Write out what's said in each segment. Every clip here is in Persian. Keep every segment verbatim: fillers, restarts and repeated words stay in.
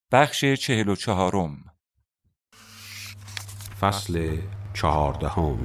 بخش چهل و چهارم. فصل چهاردهم.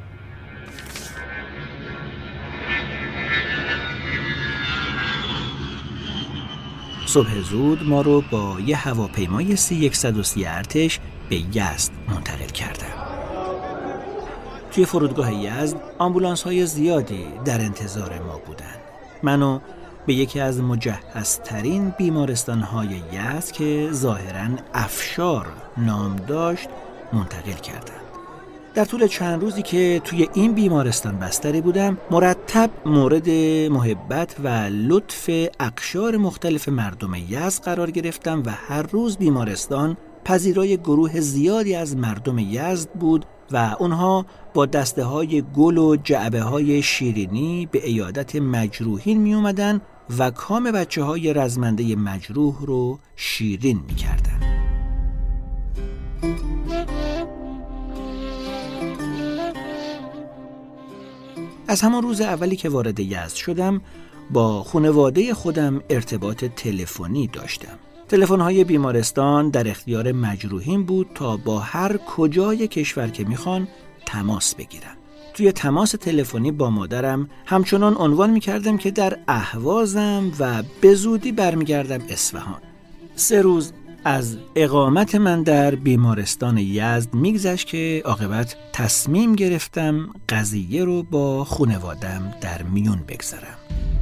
صبح زود ما رو با یه هواپیمای سی صد و سی ارتش به یزد منتقل کردن. توی فرودگاه یزد آمبولانس های زیادی در انتظار ما بودن. منو به یکی از مجهزترین بیمارستان های یزد که ظاهراً افشار نام داشت منتقل کردن. در طول چند روزی که توی این بیمارستان بستری بودم، مرتب مورد محبت و لطف اقشار مختلف مردم یزد قرار گرفتم و هر روز بیمارستان پذیرای گروه زیادی از مردم یزد بود و اونها با دسته های گل و جعبه های شیرینی به عیادت مجروحین می اومدن و کام بچه های رزمنده مجروح رو شیرین می کردن. از همان روز اولی که وارد یزد شدم با خانواده خودم ارتباط تلفنی داشتم. تلفن‌های بیمارستان در اختیار مجروحین بود تا با هر کجای کشور که میخوان تماس بگیرن. توی تماس تلفنی با مادرم همچنان عنوان میکردم که در اهوازم و به زودی برمیگردم اصفهان. سه روز از اقامت من در بیمارستان یزد میگذشت که عاقبت تصمیم گرفتم قضیه رو با خانوادم در میون بگذارم.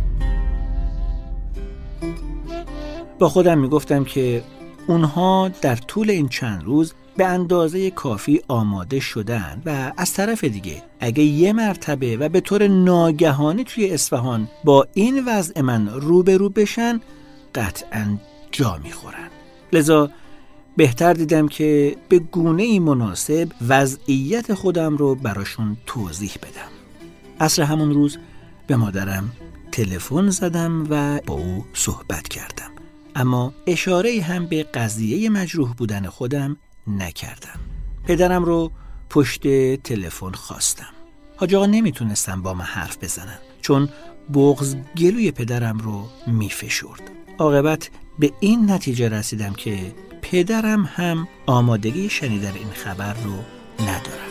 با خودم میگفتم که اونها در طول این چند روز به اندازه کافی آماده شدن و از طرف دیگه اگه یه مرتبه و به طور ناگهانی توی اصفهان با این وضع من روبرو بشن قطعاً جا میخورن. لذا بهتر دیدم که به گونه‌ای مناسب وضعیت خودم رو براشون توضیح بدم. عصر همون روز به مادرم تلفن زدم و با او صحبت کردم، اما اشاره‌ای هم به قضیه مجروح بودن خودم نکردم. پدرم رو پشت تلفن خواستم. حاج آقا نمیتونستم با من حرف بزنن چون بغض گلوی پدرم رو میفشرد. عاقبت به این نتیجه رسیدم که پدرم هم آمادگی شنیدن این خبر رو ندارد.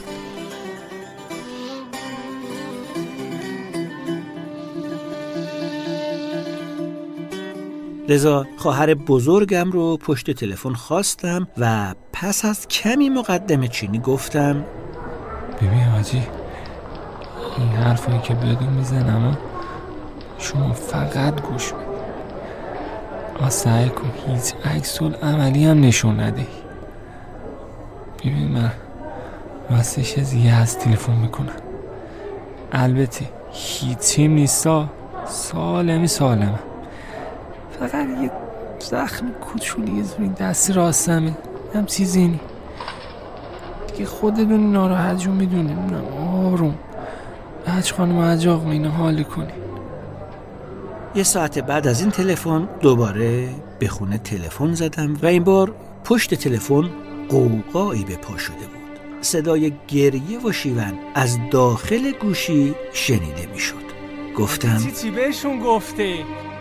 لذا خواهر بزرگم رو پشت تلفن خواستم و پس از کمی مقدمه چینی گفتم: ببین حاجی، این حرفایی که بدون میزنم شما فقط گوش بده. سعی کن هیچ عکس العملی هم نشون نده. ببین من راستش از یه از تلفن میکنم، البته هیچیم نیستا، سالمی سالمه، فقط یه زخم کوچولی زوری دست راستمه، هم چیزی نی دیگه. خودتون ناراحت جون میدونی، آروم حج خانم حج آقا اینو حالی کنی. یه ساعت بعد از این تلفن دوباره به خونه تلفن زدم و این بار پشت تلفن قوقایی به پا شده بود. صدای گریه و شیون از داخل گوشی شنیده میشد. گفتم: چی چی بهشون گفته؟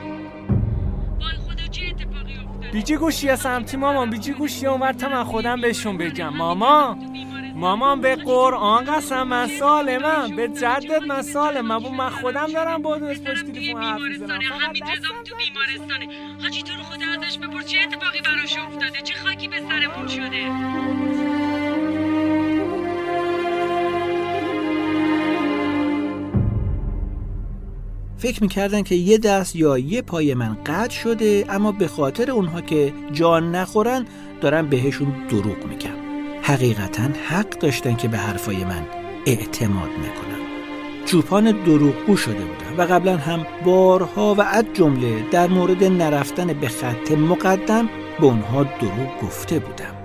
بیجی گوشی از سمتی مامان، بیجی گوشی اونور تا من خودم بهشون بگم. مامان مامان به قرآن قسم من سالمم، به جدت من سالمم، من خودم دارم با دوست پشت تلفن حرف میزنم. همین جزام تو بیمارستانه. حاجی تو رو خدا ازش بپرس چه اتفاقی براش افتاده، چه خاکی به سرمون شده. فکر میکردن که یه دست یا یه پای من قطع شده، اما به خاطر اونها که جان نخورن دارن بهشون دروغ میگم. حقیقتاً حق داشتن که به حرفای من اعتماد نکنن. چوپان دروغگو شده بودن و قبلا هم بارها و از جمله در مورد نرفتن به خط مقدم به اونها دروغ گفته بودم.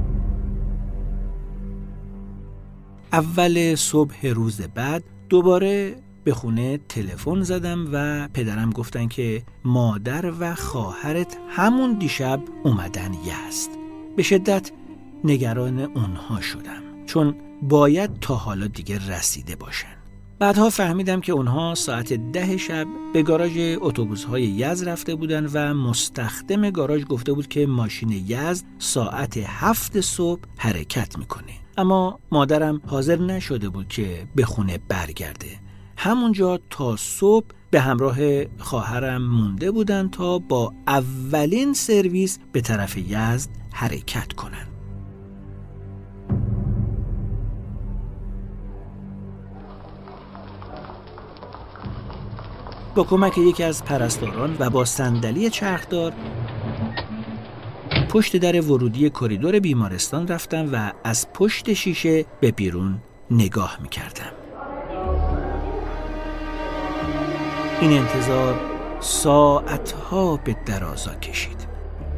اول صبح روز بعد دوباره به خونه تلفن زدم و پدرم گفتن که مادر و خواهرت همون دیشب اومدن یزد. به شدت نگران اونها شدم چون باید تا حالا دیگه رسیده باشن. بعدها فهمیدم که اونها ساعت ده شب به گاراژ اتوبوس‌های یزد رفته بودن و مستخدم گاراژ گفته بود که ماشین یزد ساعت هفت صبح حرکت میکنه. اما مادرم حاضر نشده بود که به خونه برگرده. همونجا تا صبح به همراه خواهرم مونده بودن تا با اولین سرویس به طرف یزد حرکت کنن. با کمک یکی از پرستاران و با صندلی چرخدار پشت در ورودی کریدور بیمارستان رفتم و از پشت شیشه به بیرون نگاه می‌کردم. این انتظار ساعتها به درازا کشید.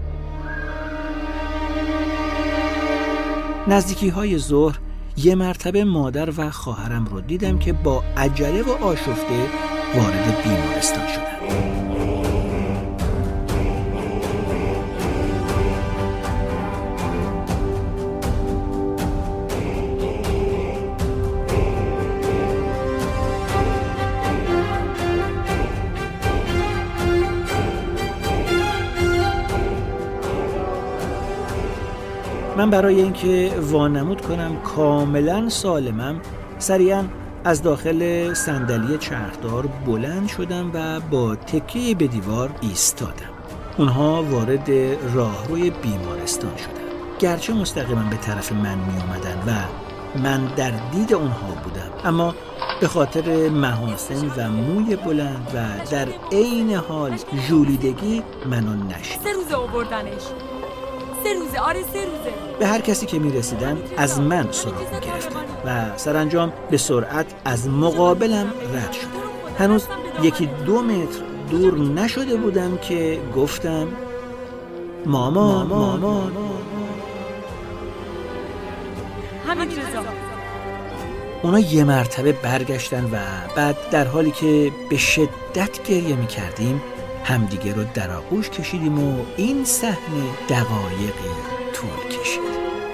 نزدیکی های ظهر یه مرتبه مادر و خواهرم رو دیدم که با عجله و آشفته وارد بیمارستان شدند. من برای اینکه وانمود کنم کاملا سالمم سریعا از داخل صندلی چرخدار بلند شدم و با تکیه به دیوار ایستادم. اونها وارد راهروی بیمارستان شدند. گرچه مستقیما به طرف من می اومدن و من در دید اونها بودم، اما به خاطر محاسن و موی بلند و در عین حال ژولیدگی منو نشد. سه روزه آوردنش. سه روزه آره سه روزه. به هر کسی که می رسیدن از من سراغ می گرفتن و سرانجام به سرعت از مقابلم رد شدن. هنوز یکی دو متر دور نشده بودم که گفتم ماما ماما ماما همین رضا. اونا یه مرتبه برگشتن و بعد در حالی که به شدت گریه می کردیم همدیگه رو در آغوش کشیدیم و این صحنه دقایقی طول کشید.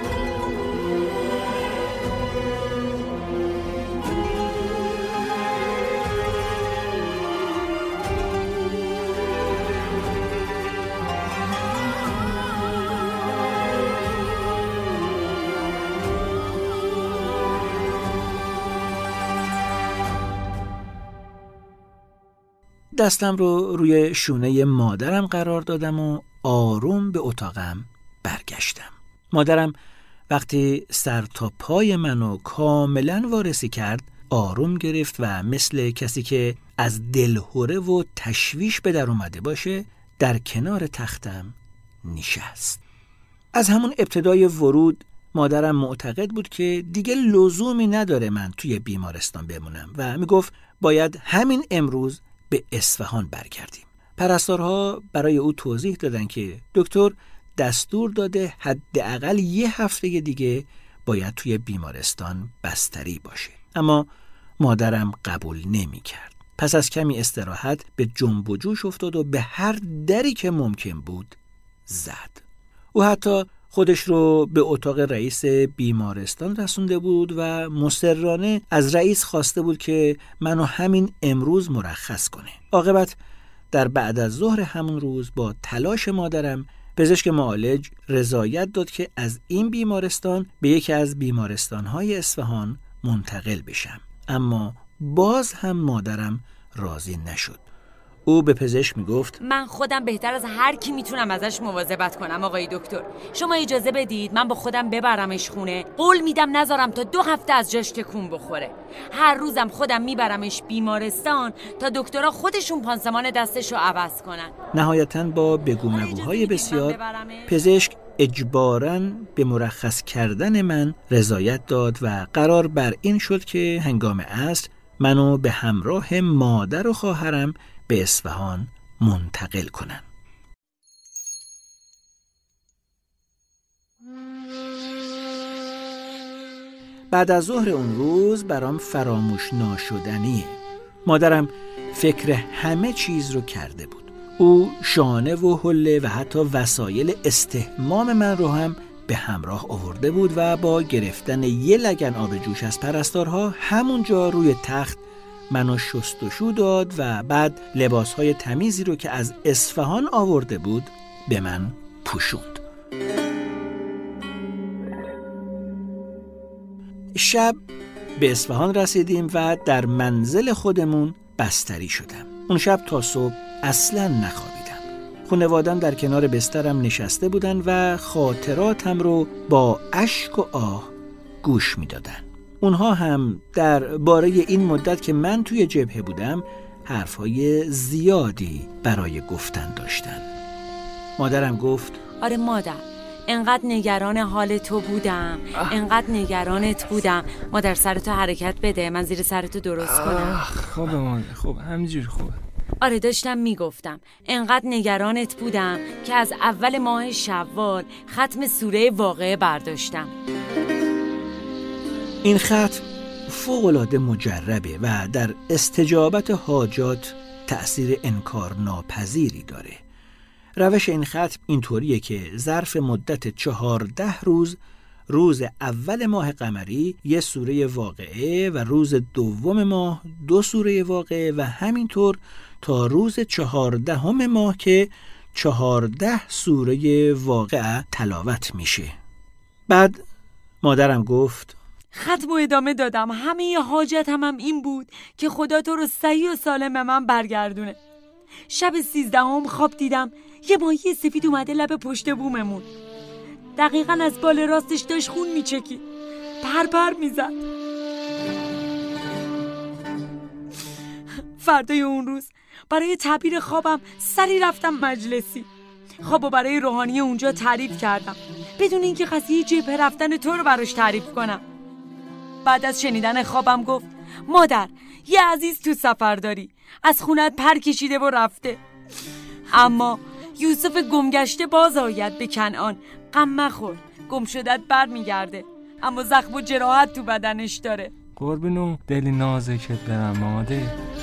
دستم رو روی شونه مادرم قرار دادم و آروم به اتاقم برگشتم. مادرم وقتی سر تا پای منو کاملا وارسی کرد آروم گرفت و مثل کسی که از دلهره و تشویش به در اومده باشه در کنار تختم نشست. از همون ابتدای ورود مادرم معتقد بود که دیگه لزومی نداره من توی بیمارستان بمونم و میگفت باید همین امروز به اصفهان برگردیم. پرستارها برای او توضیح دادن که دکتر دستور داده حداقل یه هفته دیگه باید توی بیمارستان بستری باشه. اما مادرم قبول نمی کرد. پس از کمی استراحت به جنب و جوش افتاد و به هر دری که ممکن بود زد. او حتی خودش رو به اتاق رئیس بیمارستان رسونده بود و مصرانه از رئیس خواسته بود که منو همین امروز مرخص کنه. عاقبت در بعد از ظهر همون روز با تلاش مادرم پزشک معالج رضایت داد که از این بیمارستان به یکی از بیمارستان‌های اصفهان منتقل بشم. اما باز هم مادرم راضی نشد. او به پزشک میگفت من خودم بهتر از هر کی میتونم ازش مواظبت کنم آقای دکتر. شما اجازه بدید من با خودم ببرمش خونه. قول میدم نذارم تا دو هفته از جاش تکون بخوره. هر روزم خودم میبرمش بیمارستان تا دکترها خودشون پانسمان دستش رو عوض کنن. نهایتاً با بگو مگوهای بسیار پزشک اجباراً به مرخص کردن من رضایت داد و قرار بر این شد که هنگام عصر منو به همراه مادر و خواهرم به اصفهان منتقل کنن. بعد از ظهر اون روز برام فراموش ناشدنیه. مادرم فکر همه چیز رو کرده بود. او شانه و حله و حتی وسایل استحمام من رو هم به همراه آورده بود و با گرفتن یه لگن آب جوش از پرستارها همونجا روی تخت منو شستشو داد و بعد لباسهای تمیزی رو که از اصفهان آورده بود به من پوشوند. شب به اصفهان رسیدیم و در منزل خودمون بستری شدم. اون شب تا صبح اصلاً نخوابیدم. خانواده‌ام در کنار بسترم نشسته بودن و خاطراتم رو با اشک و آه گوش میدادن. اونها هم در باره این مدت که من توی جبهه بودم حرفهای زیادی برای گفتن داشتن. مادرم گفت آره مادر، انقدر نگران حال تو بودم، انقدر نگرانت بودم. مادر سرتو حرکت بده، من زیر سرتو درست کنم. خوبه مادر، خوب همینجوری خوبه. آره داشتم میگفتم انقدر نگرانت بودم که از اول ماه شوال ختم سوره واقعه برداشتم. این ختم فوق‌العاده مجربه و در استجابت حاجات تأثیر انکار ناپذیری داره. روش این ختم اینطوریه که ظرف مدت چهارده روز، روز اول ماه قمری یه سوره واقعه و روز دوم ماه دو سوره واقعه و همینطور تا روز چهاردهم ماه که چهارده سوره واقعه تلاوت میشه. بعد مادرم گفت ختم و ادامه دادم. همه ی حاجت هم, هم این بود که خدا تو رو صحیح و سالم به من برگردونه. شب سیزدهم خواب دیدم یه ماهی سفید اومده لب پشت بوممون. دقیقاً از بال راستش داشت خون میچکی، پر پر میزد. فردای اون روز برای تعبیر خوابم سری رفتم مجلسی. خوابو برای روحانی اونجا تعریف کردم بدون اینکه قضیه جبهه رفتن تو رو براش تعریف کنم. بعد از شنیدن خوابم گفت مادر، یه عزیز تو سفر داری، از خونت پر کشیده و رفته، اما یوسف گمگشته باز آید به کنعان. غم مخور، گم شدت بر میگرده، اما زخم و جراحت تو بدنش داره. قربونو دلی نازکت برم مادر.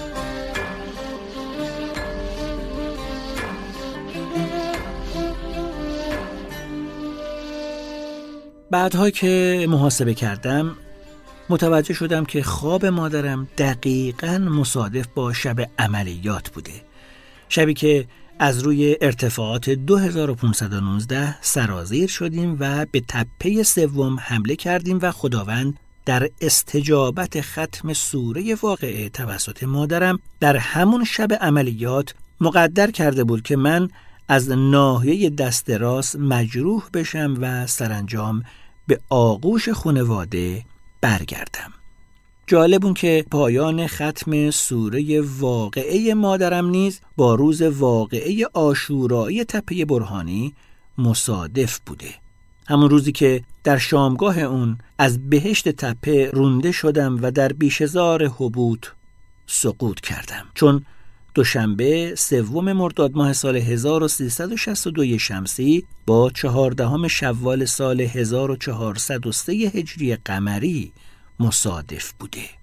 بعدها که محاسبه کردم متوجه شدم که خواب مادرم دقیقاً مصادف با شب عملیات بوده. شبی که از روی ارتفاعات دو هزار و پانصد و نوزده سرازیر شدیم و به تپه سوم حمله کردیم و خداوند در استجابت ختم سوره واقعه توسط مادرم در همون شب عملیات مقدر کرده بود که من از ناحیه دست راست مجروح بشم و سرانجام به آغوش خانواده برگردم. جالب اون که پایان ختم سوره واقعه مادرم نیز با روز واقعه عاشورایی تپه برهانی مصادف بوده. همون روزی که در شامگاه اون از بهشت تپه رونده شدم و در بیشه‌زار هبوط سقوط کردم، چون دوشنبه سوم مرداد ماه سال هزار و سیصد و شصت و دو شمسی با چهاردهم شوال سال هزار و چهارصد و سه هجری قمری مصادف بوده.